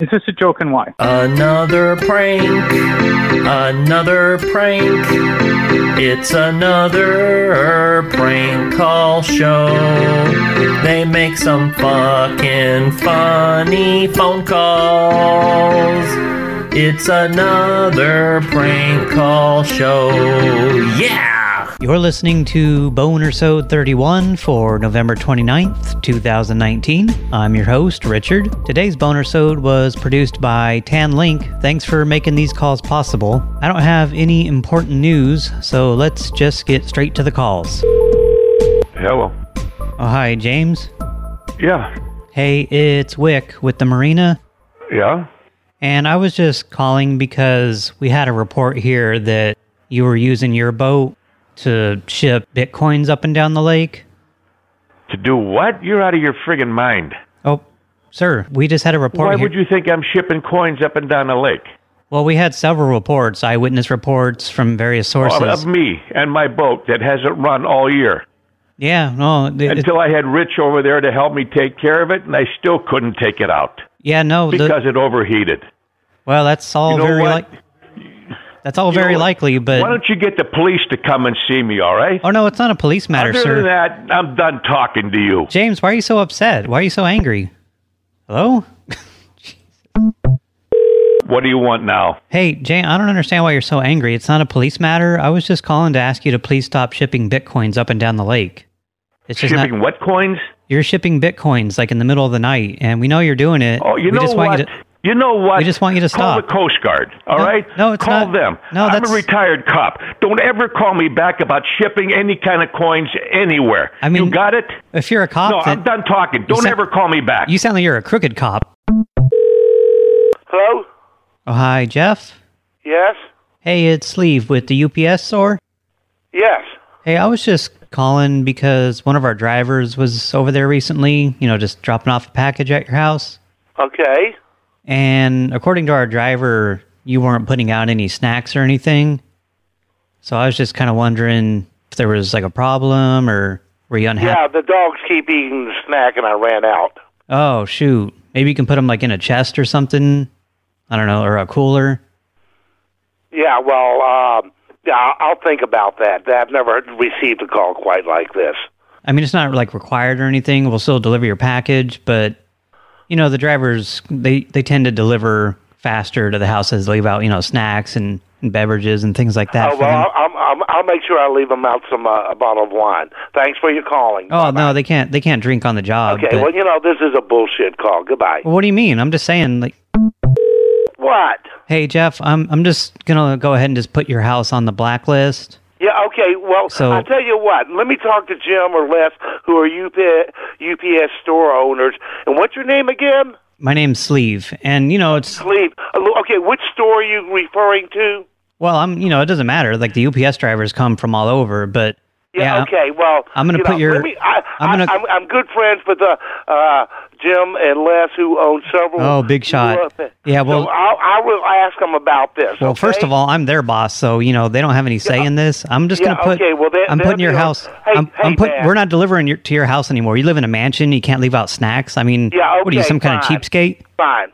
Is this a joke and why? Another prank. Another prank. It's another prank call show. They make some fucking funny phone calls. It's another prank call show. Yeah! You're listening to Bonersode 31 for November 29th, 2019. I'm your host, Richard. Today's Bonersode was produced by Tan Link. Thanks for making these calls possible. I don't have any important news, so let's just get straight to the calls. Hello. Oh, hi, James. Yeah. Hey, it's Wick with the Marina. Yeah? And I was just calling because we had a report here that you were using your boat to ship bitcoins up and down the lake. To do what? You're out of your friggin' mind. Oh, sir, we just had a report Why here. would you think I'm shipping coins up and down the lake? Well, we had several reports, eyewitness reports from various sources. Of me and my boat that hasn't run all year. Yeah, no. Until I had Rich over there to help me take care of it, and I still couldn't take it out. Yeah, no. Because it overheated. Well, that's all That's all very likely, but... Why don't you get the police to come and see me, all right? Oh, no, it's not a police matter, sir. Other than that, I'm done talking to you. James, why are you so upset? Why are you so angry? Hello? What do you want now? Hey, James, I don't understand why you're so angry. It's not a police matter. I was just calling to ask you to please stop shipping bitcoins up and down the lake. It's just shipping what coins? You're shipping bitcoins, like in the middle of the night, and we know you're doing it. Oh, you know what? You know what? We just want you to stop. Call the Coast Guard, all right? No, it's Call not. them. No, I'm a retired cop. Don't ever call me back about shipping any kind of coins anywhere. I mean, you got it? If you're a cop... No, I'm done talking. Don't ever call me back. You sound like you're a crooked cop. Hello? Oh, hi, Jeff? Yes? Hey, it's Sleeve with the UPS store. Yes. Hey, I was just calling because one of our drivers was over there recently, you know, just dropping off a package at your house. Okay. And according to our driver, you weren't putting out any snacks or anything. So I was just kind of wondering if there was like a problem, or were you unhappy? Yeah, the dogs keep eating the snack and I ran out. Oh, shoot. Maybe you can put them like in a chest or something. I don't know, or a cooler. Yeah, well, yeah, I'll think about that. I've never received a call quite like this. I mean, it's not like required or anything. We'll still deliver your package, but you know, the drivers, they tend to deliver faster to the houses, leave out, you know, snacks and beverages and things like that. Oh, well, I'll make sure I leave them out some a bottle of wine. Thanks for your calling. Oh, Bye-bye. no, they can't drink on the job. Okay, well, you know, this is a bullshit call. Goodbye. Well, what do you mean? I'm just saying, like... What? Hey, Jeff, I'm just going to go ahead and just put your house on the blacklist. Yeah, okay, well, I'll tell you what. Let me talk to Jim or Les, who are UPS store owners. And what's your name again? My name's Sleeve, and, you know, it's... Sleeve. Okay, which store are you referring to? Well, you know, it doesn't matter. Like, the UPS drivers come from all over, but... Yeah, okay, well... I'm going to put your... I'm good friends with Jim and Les, who own several... Oh, big shot. Yeah, well... So I will ask them about this, Well, okay? first of all, I'm their boss, so, you know, they don't have any say in this. I'm just going to put... Okay, well, I'm putting your house... We're not delivering to your house anymore. You live in a mansion. You can't leave out snacks. I mean, what are you, some kind of cheapskate? Fine.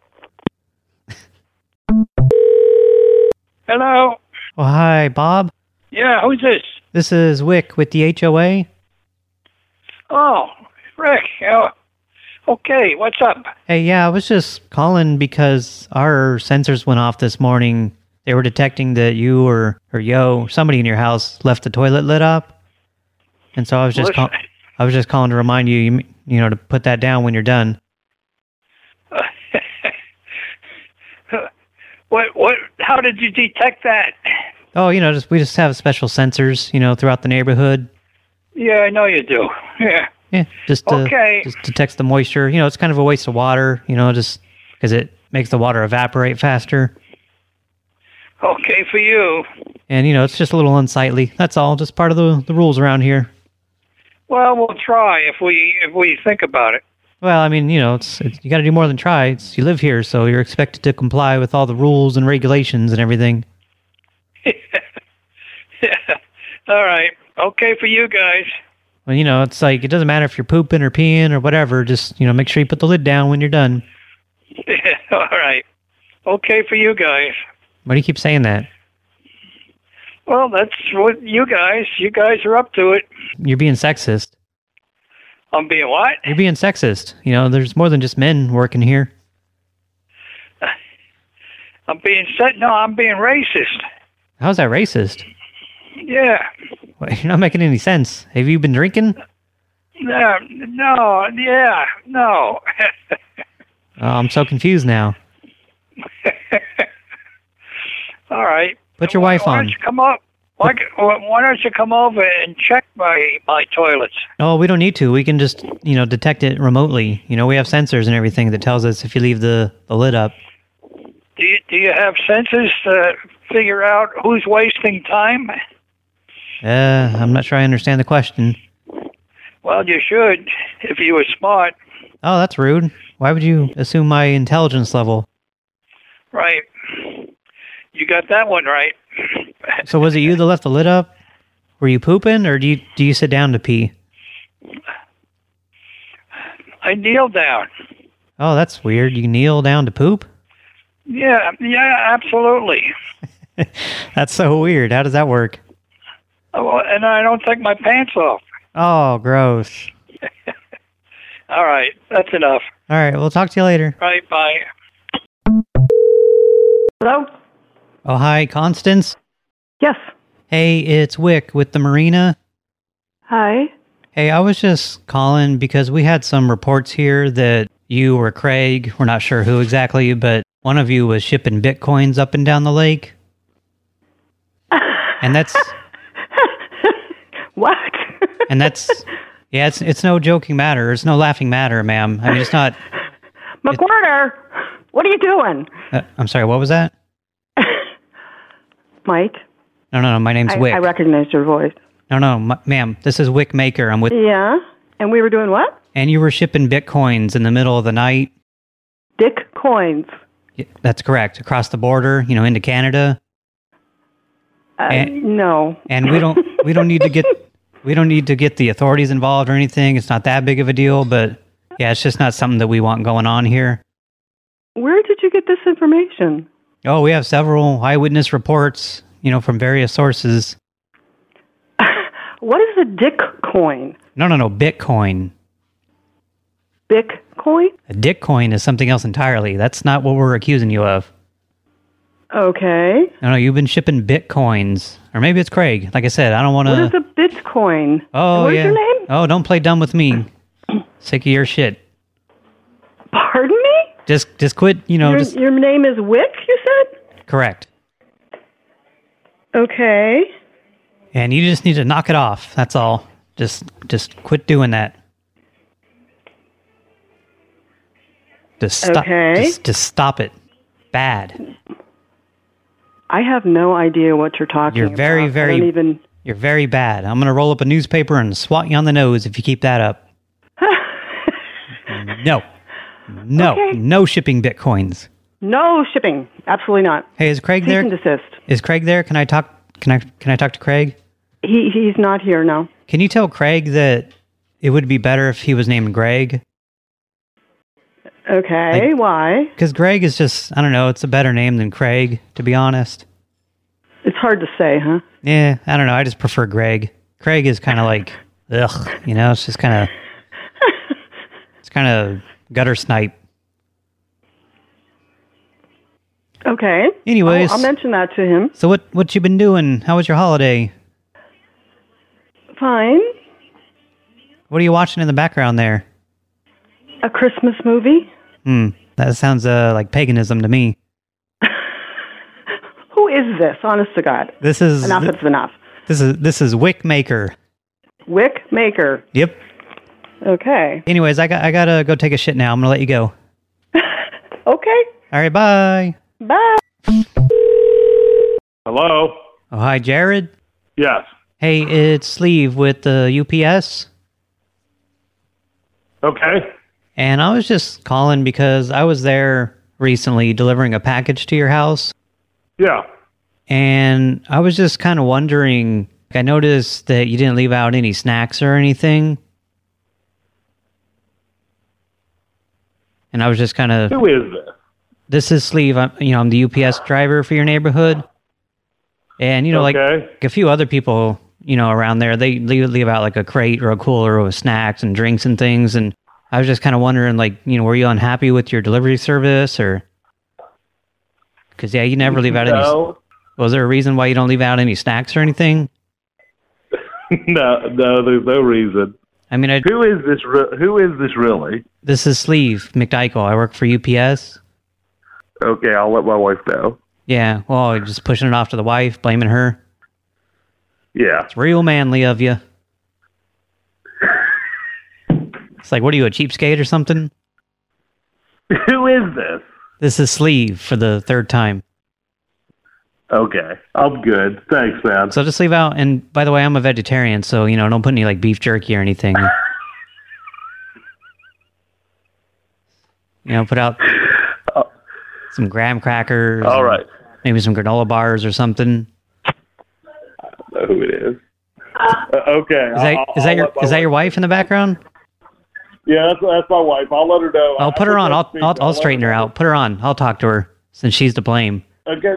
Hello? Oh, hi, Bob. Yeah, who's this? This is Wick with the HOA. Oh, Rick. Okay, what's up? Hey, yeah, I was just calling because our sensors went off this morning. They were detecting that you or somebody in your house left the toilet lid up. And so I was just calling to remind you, you know, to put that down when you're done. What? How did you detect that? Oh, you know, we just have special sensors, you know, throughout the neighborhood. Yeah, I know you do. Yeah. Yeah, just detects the moisture. You know, it's kind of a waste of water, you know, just because it makes the water evaporate faster. Okay for you. And, you know, it's just a little unsightly. That's all, just part of the rules around here. Well, we'll try if we think about it. Well, I mean, you know, you got to do more than try. You live here, so you're expected to comply with all the rules and regulations and everything. Yeah. All right. Okay for you guys. Well, you know, it's like, it doesn't matter if you're pooping or peeing or whatever. Just, you know, make sure you put the lid down when you're done. Yeah. All right. Okay for you guys. Why do you keep saying that? Well, that's what you guys are up to it. You're being sexist. I'm being what? You're being sexist. You know, there's more than just men working here. I'm being racist. How's that racist? Yeah. Well, you're not making any sense. Have you been drinking? No. Oh, I'm so confused now. All right. Put your wife Why on. don't you come up? Why don't you come over and check my toilets? Oh, we don't need to. We can just, detect it remotely. We have sensors and everything that tells us if you leave the lid up. Do you have sensors to figure out who's wasting time? I'm not sure I understand the question. Well, you should, if you were smart. Oh, that's rude. Why would you assume my intelligence level? Right. You got that one right. So was it you that left the lid up? Were you pooping, or do you sit down to pee? I kneel down. Oh, that's weird. You kneel down to poop? Yeah, absolutely. That's so weird. How does that work? Oh, and I don't take my pants off. Oh, gross. All right, that's enough. All right, we'll talk to you later. All right, bye. Hello? Oh, hi, Constance? Yes. Hey, it's Wick with the Marina. Hi. Hey, I was just calling because we had some reports here that you or Craig, we're not sure who exactly, but one of you was shipping bitcoins up and down the lake. And that's... What? And that's... Yeah, it's no joking matter. It's no laughing matter, ma'am. I mean, it's not... McWhorter, what are you doing? I'm sorry, what was that? Mike? No, my name's Wick. I recognized your voice. No, ma'am, this is Wick Maker. I'm with... Yeah? And we were doing what? And you were shipping bitcoins in the middle of the night. Dick coins. Yeah, that's correct. Across the border, into Canada. No. And we don't need to get the authorities involved or anything. It's not that big of a deal, but yeah, it's just not something that we want going on here. Where did you get this information? Oh, we have several eyewitness reports, from various sources. What is a dick coin? No, Bitcoin. Bitcoin? A dick coin is something else entirely. That's not what we're accusing you of. Okay. No, you've been shipping bitcoins. Or maybe it's Craig. Like I said, I don't want to... What is a Bitcoin? Oh, what yeah. What is your name? Oh, don't play dumb with me. Sick of your shit. Pardon me? Just quit, Your name is Wick, you said? Correct. Okay. And you just need to knock it off. That's all. Just quit doing that. Just stop. Okay. Just stop it. Bad. I have no idea what you're talking about. You're very bad. I'm going to roll up a newspaper and swat you on the nose if you keep that up. No. Okay. No shipping bitcoins. No shipping. Absolutely not. Hey, is Craig there? Cease and desist. Is Craig there? Can I talk to Craig? He's not here now. Can you tell Craig that it would be better if he was named Greg? Okay, why? Because Greg is just, I don't know, it's a better name than Craig, to be honest. It's hard to say, huh? Yeah, I don't know, I just prefer Greg. Craig is kind of like, ugh, it's just kind of, it's kind of gutter snipe. Okay. Anyways. I'll mention that to him. So what you been doing? How was your holiday? Fine. What are you watching in the background there? A Christmas movie. That sounds like paganism to me. Who is this? Honest to God. This is... Enough is enough. This is Wick Maker. Wick Maker. Yep. Okay. Anyways, I gotta go take a shit now. I'm gonna let you go. Okay. All right, bye. Bye. Hello? Oh, hi, Jared? Yes. Hey, it's Sleeve with the UPS. Okay. And I was just calling because I was there recently delivering a package to your house. Yeah. And I was just kind of wondering, I noticed that you didn't leave out any snacks or anything. And I was just kind of... Who is this? This is Sleeve. I'm the UPS driver for your neighborhood. And, like a few other people, around there, they leave out like a crate or a cooler with snacks and drinks and things. And I was just kind of wondering, were you unhappy with your delivery service or... Because, you never leave out any... Was there a reason why you don't leave out any snacks or anything? No, there's no reason. I mean, Who is this really? This is Sleeve McDykel. I work for UPS. Okay, I'll let my wife know. Yeah, well, you're just pushing it off to the wife, blaming her. Yeah. It's real manly of you. It's like, what are you, a cheapskate or something? Who is this? This is Sleeve for the third time. Okay, I'm good. Thanks, man. So just leave out, and by the way, I'm a vegetarian, so, don't put any, beef jerky or anything. Put out some graham crackers. All right. Maybe some granola bars or something. I don't know who it is. Okay. Is that your wife in the background? Yeah, that's my wife. I'll let her know. I'll put her on. I'll straighten her out. Put her on. I'll talk to her since she's to blame. Okay.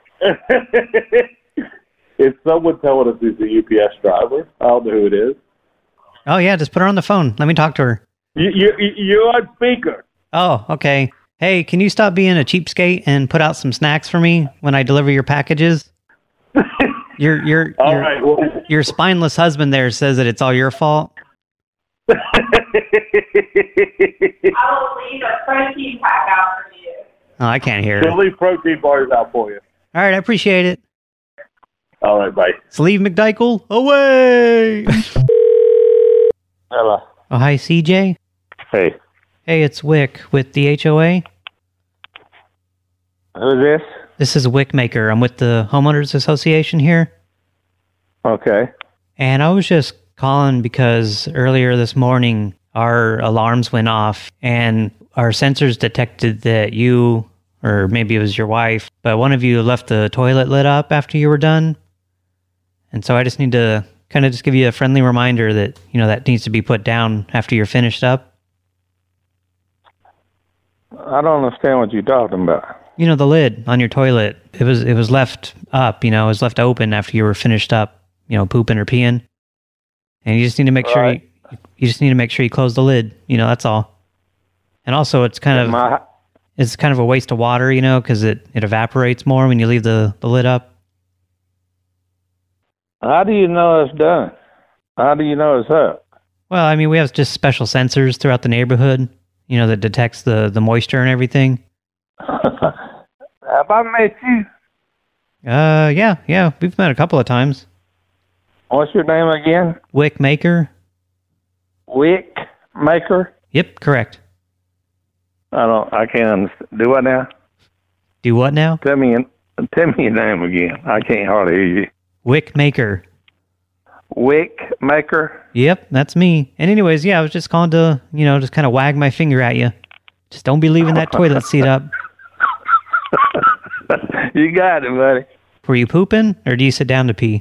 Is someone telling us he's a UPS driver? I don't know who it is. Oh yeah, just put her on the phone. Let me talk to her. You're on speaker. Oh, okay. Hey, can you stop being a cheapskate and put out some snacks for me when I deliver your packages? Your spineless husband there says that it's all your fault. I will leave a protein pack out for you. Oh, I can't hear We'll leave protein bars out for you. All right, I appreciate it. All right, bye. Sleeve McDykel, away! Hello. Oh, hi, CJ. Hey. Hey, it's Wick with the HOA. Who's this? This is Wickmaker. I'm with the Homeowners Association here. Okay. And I was just calling because earlier this morning, our alarms went off and our sensors detected that you, or maybe it was your wife, but one of you left the toilet lit up after you were done. And so I just need to kind of just give you a friendly reminder that, that needs to be put down after you're finished up. I don't understand what you're talking about. The lid on your toilet, it was left up, it was left open after you were finished up, pooping or peeing. And you just need to make sure you just need to make sure you close the lid, that's all. And also it's kind of a waste of water, because it evaporates more when you leave the lid up. How do you know it's done? How do you know it's up? Well, I mean, we have just special sensors throughout the neighborhood, that detects the moisture and everything. Have I met you? Yeah, we've met a couple of times. What's your name again? Wickmaker. Wickmaker? Yep, correct. I can't understand. Do what now? Do what now? Tell me your name again. I can't hardly hear you. Wickmaker. Wickmaker? Yep, that's me. And anyways, I was just calling to, just kind of wag my finger at you. Just don't be leaving that toilet seat up. You got it, buddy. Were you pooping, or do you sit down to pee?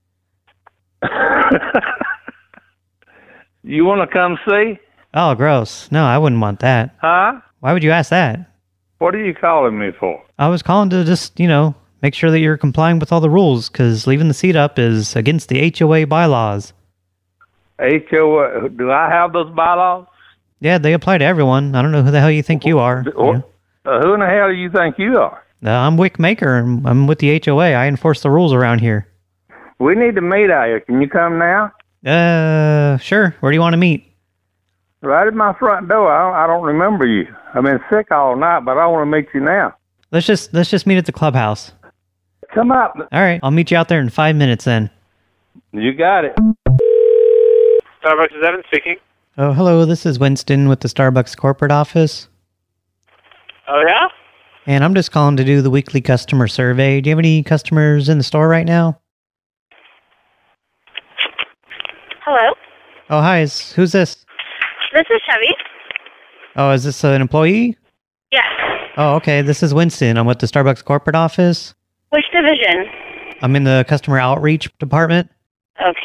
You want to come see? Oh, gross. No, I wouldn't want that. Huh? Why would you ask that? What are you calling me for? I was calling to just, make sure that you're complying with all the rules, because leaving the seat up is against the HOA bylaws. HOA? Do I have those bylaws? Yeah, they apply to everyone. I don't know who the hell you think you are. Who in the hell do you think you are? I'm Wickmaker. I'm with the HOA. I enforce the rules around here. We need to meet out here. Can you come now? Sure. Where do you want to meet? Right at my front door. I don't remember you. I've been sick all night, but I want to meet you now. Let's just meet at the clubhouse. Come up. All right. I'll meet you out there in 5 minutes then. You got it. Starbucks, is Evan speaking? Oh, hello. This is Winston with the Starbucks corporate office. Oh, yeah? And I'm just calling to do the weekly customer survey. Do you have any customers in the store right now? Hello? Oh, hi. Who's this? This is Chevy. Oh, is this an employee? Yes. Oh, okay. This is Winston. I'm with the Starbucks corporate office. Which division? I'm in the customer outreach department.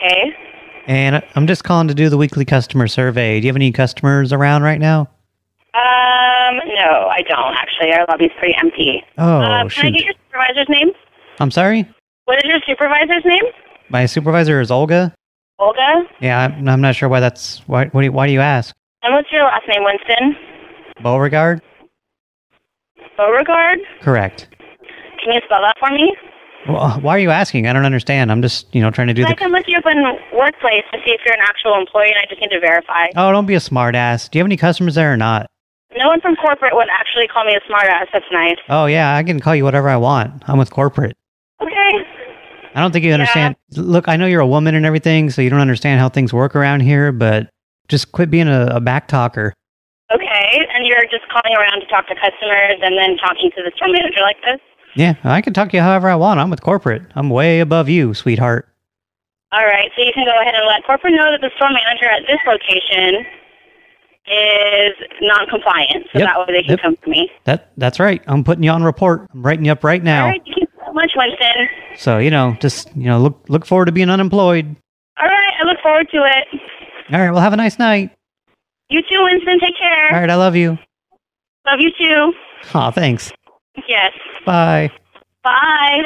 Okay. And I'm just calling to do the weekly customer survey. Do you have any customers around right now? No, I don't, actually. Our lobby's pretty empty. Oh, Can I get your supervisor's name? I'm sorry? What is your supervisor's name? My supervisor is Olga? Olga? Yeah, I'm not sure why that's... Why do you ask? And what's your last name, Winston? Beauregard? Beauregard? Correct. Can you spell that for me? Well, why are you asking? I don't understand. I'm just, trying to do I can look you up in Workplace to see if you're an actual employee, and I just need to verify. Oh, don't be a smartass. Do you have any customers there or not? No one from corporate would actually call me a smartass. That's nice. Oh, yeah, I can call you whatever I want. I'm with corporate. Okay. I don't think you understand. Look, I know you're a woman and everything, so you don't understand how things work around here, but just quit being a back talker. Okay, and you're just calling around to talk to customers and then talking to the store manager like this? Yeah, I can talk to you however I want. I'm with corporate. I'm way above you, sweetheart. All right, so you can go ahead and let corporate know that the store manager at this location is non-compliant, so that way they can come to me. That's right. I'm putting you on report. I'm writing you up right now. All right, thank you so much, Winston. So, just, look forward to being unemployed. All right, I look forward to it. All right, well, have a nice night. You too, Winston. Take care. All right, I love you. Love you too. Aw, thanks. Yes. Bye. Bye.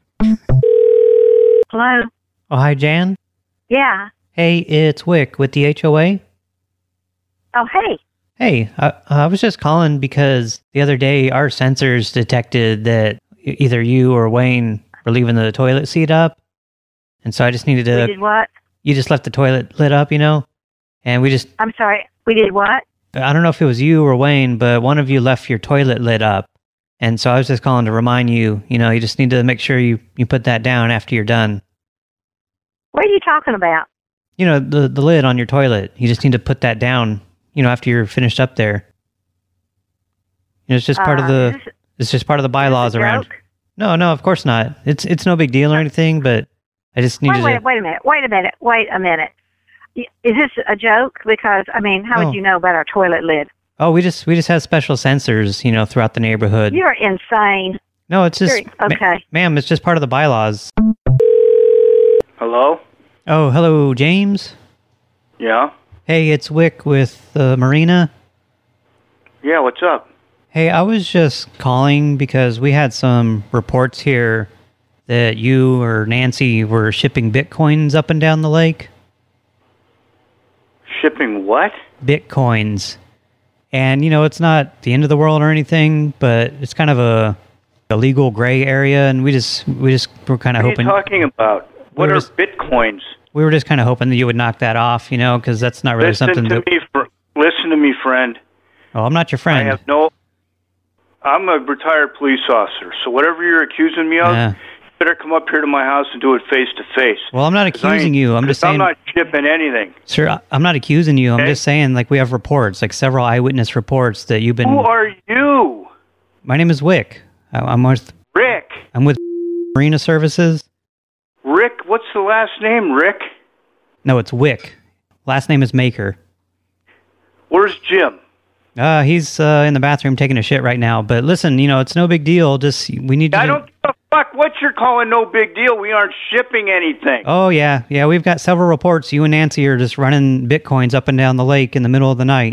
Hello? Oh, hi, Jan? Yeah. Hey, it's Wick with the HOA. Oh, hey. Hey, I was just calling because the other day our sensors detected that either you or Wayne were leaving the toilet seat up. And so I just needed to... We did what? You just left the toilet lit up, And we just... I'm sorry, we did what? I don't know if it was you or Wayne, but one of you left your toilet lit up. And so I was just calling to remind you, you just need to make sure you put that down after you're done. What are you talking about? The lid on your toilet. You just need to put that down, after you're finished up there. It's just part of the... It's just part of the bylaws around. No, of course not. It's no big deal or anything, but I just needed to... Wait a minute. Is this a joke? Because, how would you know about our toilet lid? Oh, we just have special sensors, throughout the neighborhood. You're insane. No, it's just... Okay. Ma'am, it's just part of the bylaws. Hello? Oh, hello, James? Yeah? Hey, it's Wick with Marina. Yeah, what's up? Hey, I was just calling because we had some reports here that you or Nancy were shipping Bitcoins up and down the lake. Shipping what? Bitcoins. And, it's not the end of the world or anything, but it's kind of a legal gray area, and we just were kind of hoping... What are you talking about? What are Bitcoins? We were just kind of hoping that you would knock that off, because that's not really something that... Listen to me, friend. Oh, I'm not your friend. I'm a retired police officer, so whatever you're accusing me of, you better come up here to my house and do it face to face. Well, I'm not accusing you. I'm just saying... I'm not shipping anything. Sir, I'm not accusing you. Okay? I'm just saying, we have reports, several eyewitness reports that you've been... Who are you? My name is Wick. I'm with... Rick. I'm with Marina Services. Rick? What's the last name, Rick? No, it's Wick. Last name is Maker. Where's Jim? He's in the bathroom taking a shit right now. But listen, it's no big deal. We need to... I don't give a fuck what you're calling no big deal. We aren't shipping anything. Oh, yeah. Yeah, we've got several reports. You and Nancy are just running Bitcoins up and down the lake in the middle of the night.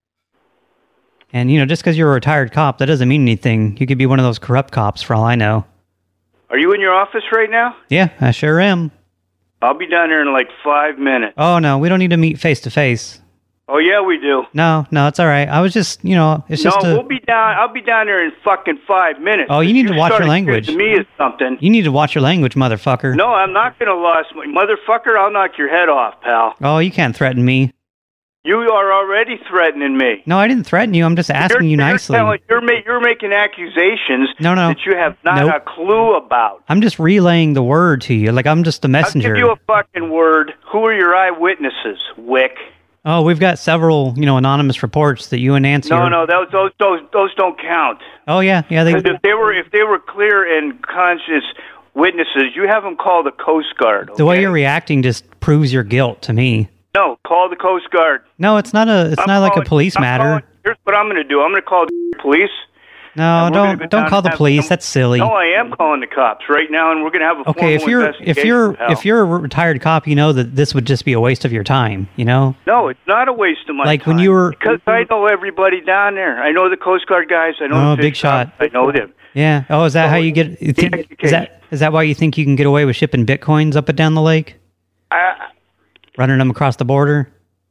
And, just because you're a retired cop, that doesn't mean anything. You could be one of those corrupt cops, for all I know. Are you in your office right now? Yeah, I sure am. I'll be down there in 5 minutes. Oh, no, we don't need to meet face-to-face. Oh, yeah, we do. No, it's all right. I was just, it's just... No, we'll be down... I'll be down there in fucking 5 minutes. Oh, you need to watch your language. To me is something. You need to watch your language, motherfucker. No, I'm not going to lose... Motherfucker, I'll knock your head off, pal. Oh, you can't threaten me. You are already threatening me. No, I didn't threaten you. I'm just asking you nicely. You're making accusations that you have not a clue about. I'm just relaying the word to you. I'm just a messenger. I'll give you a fucking word. Who are your eyewitnesses, Wick? Oh, we've got several, anonymous reports that you and Nancy... No, those don't count. Oh, yeah. If they were clear and conscious witnesses, you have them call the Coast Guard, okay? The way you're reacting just proves your guilt to me. No, call the Coast Guard. No, it's not like a police matter. Here's what I'm going to do. I'm going to call the police, No, don't call the police. That's silly. No, I am calling the cops right now, and we're going to have a formal investigation. If you're a retired cop, you know that this would just be a waste of your time, you know? No, it's not a waste of my time. Like when you were... Because I know everybody down there. I know the Coast Guard guys. I know the big shot. I know them. Yeah. Oh, is that how you get... Is that why you think you can get away with shipping Bitcoins up and down the lake? Running them across the border?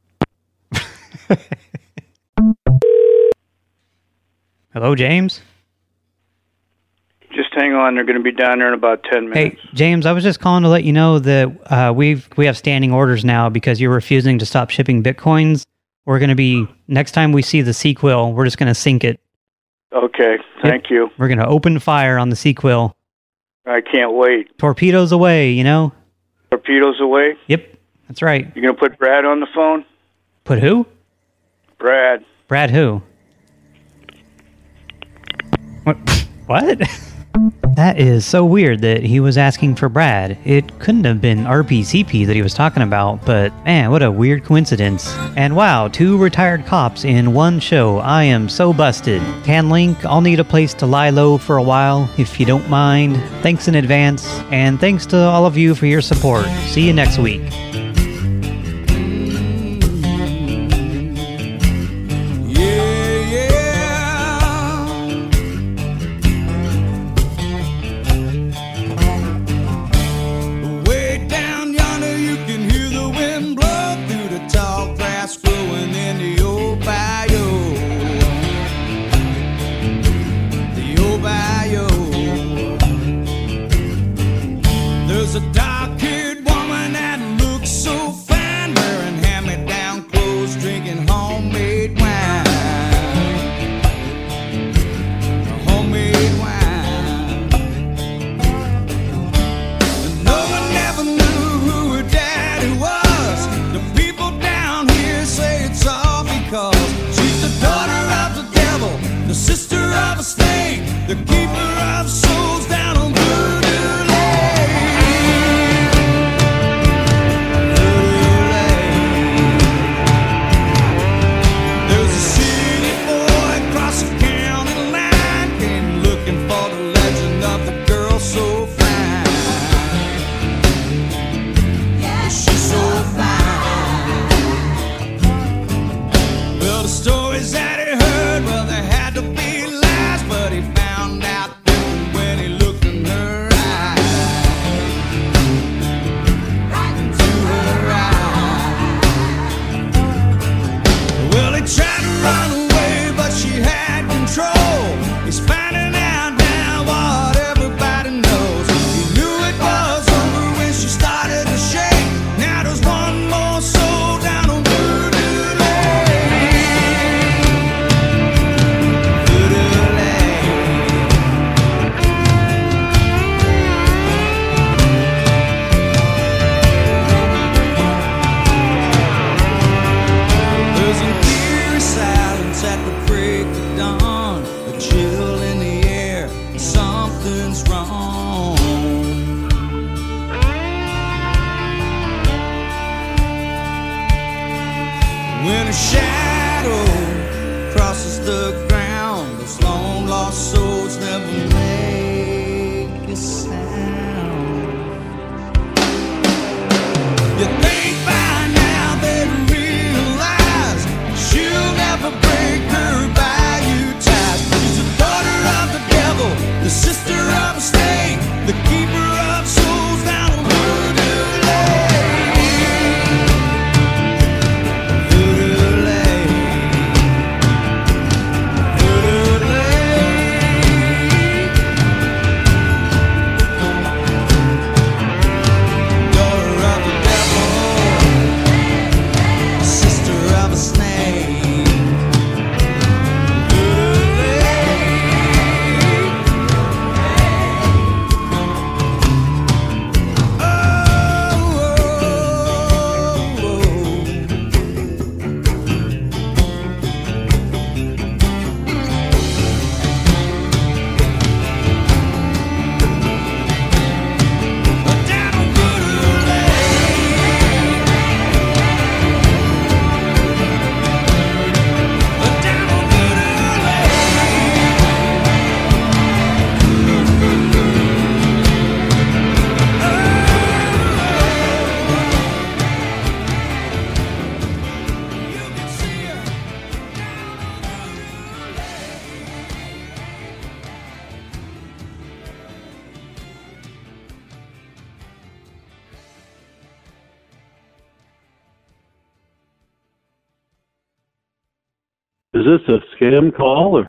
Hello, James? Just hang on. They're going to be down there in about 10 minutes. Hey, James, I was just calling to let you know that we have standing orders now because you're refusing to stop shipping Bitcoins. We're going to be... Next time we see the Sequel, we're just going to sink it. Okay. Thank you. We're going to open fire on the Sequel. I can't wait. Torpedoes away, you know? Torpedoes away? Yep. That's right. You going to put Brad on the phone? Put who? Brad. Brad who? What? That is so weird that he was asking for Brad. It couldn't have been RPCP that he was talking about, but man, what a weird coincidence. And wow, 2 retired cops in one show. I am so busted. TanLink, I'll need a place to lie low for a while, if you don't mind. Thanks in advance, and thanks to all of you for your support. See you next week. There's a dark-haired woman that looks so fine, wearing hand-me-down clothes, drinking homemade wine. Homemade wine. And no one ever knew who her daddy was. The people down here say it's all because she's the daughter of the devil, the sister of a snake, the keeper of souls down on Voodoo Lane. When a shadow crosses the ground, those long lost souls never make a sound. You think by now they'd realize she'll never break her bayou ties. She's the daughter of the devil, the sister of a snake, the keeper of souls down on Voodoo Lane. Voodoo Lane. Is this a scam call or?